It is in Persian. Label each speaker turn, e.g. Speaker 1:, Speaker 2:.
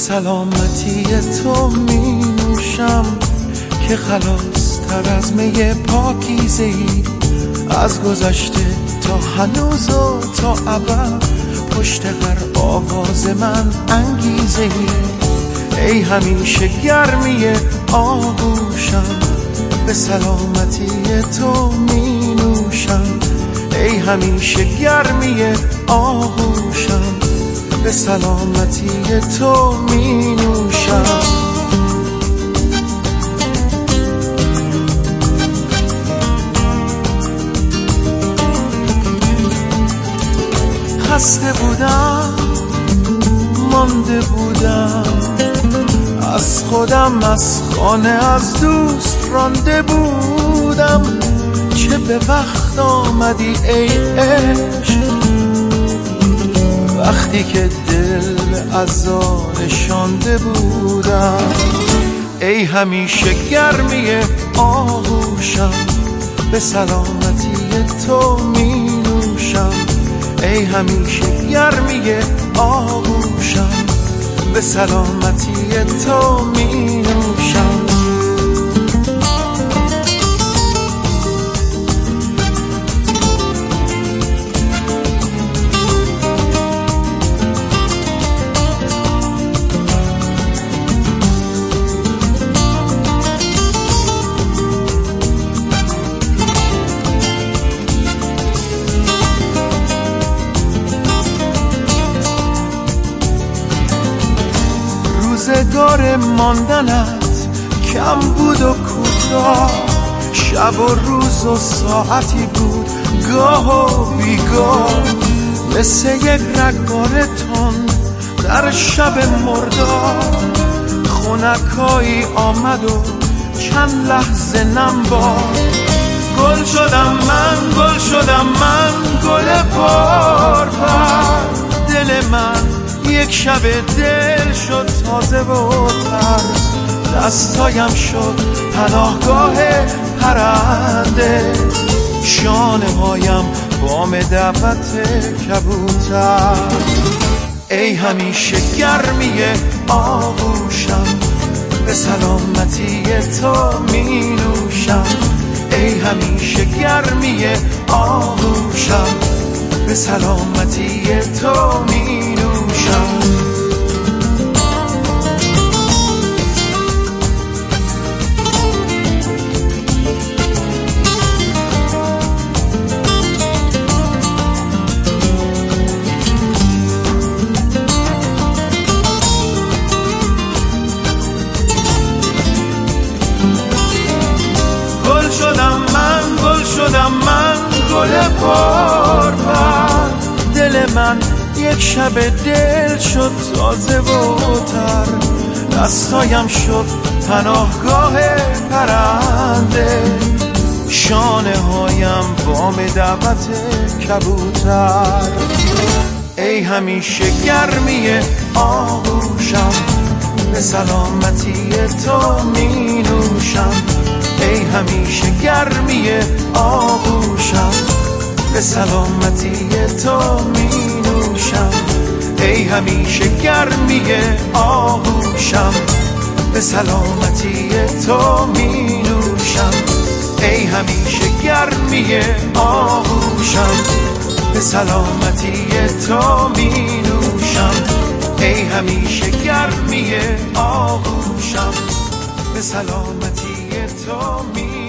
Speaker 1: سلامتی تو می نوشم که خلاص تر از می پاکیزه ای، از گذشته تا هنوز و تا ابد، پشت هر آواز من انگیزه ای. ای همیشه گرمی آغوشم، به سلامتی تو می نوشم. ای همیشه گرمی آغوشم، به سلامتی تو می نوشم. خسته بودم، مانده بودم از خودم، از خانه، از دوست رانده بودم. چه به وقت آمدی ای عشق، وقتی که دل از شانده بودم. ای همیشه گرمی آغوشم، به سلامتی تو می نوشم. ای همیشه گرمی آغوشم، به سلامتی تو می نوشم. روزگار ماندنت کم بود و کوتاه، شب و روز و ساعتی بود گاه و بیگاه. مثل یک رگبار تند در شب مردار، خنکایی آمد و چند لحظه نم باد. گل شدم من، گل شدم من، گل پرپر. دل من یک شب دل شد تازه و تر، دستایم شد پناهگاه پرنده، شانه هایم بام دعوت کبوتر. ای همیشه گرمی آغوشم، به سلامتی تو می نوشم. ای همیشه گرمی آغوشم، به سلامتی تو می نوشم. گل شدم من، گل شدم من، گل پرپر. دل من یک شب دل شد تازه و تر، دستایم شد پناهگاه پرنده، شانه هایم بام دعوت کبوتر. ای همیشه گرمی آغوشم، به سلامتی تو می نوشم. ای همیشه گرمی آغوشم، به سلامتی تو می نوشم. ای همیشه گرمی آغوشم، به سلامتی تو می نوشم. ای همیشه گرمی آغوشم، به سلامتی تو می نوشم. ای همیشه گرمی آغوشم، به سلامتی تو می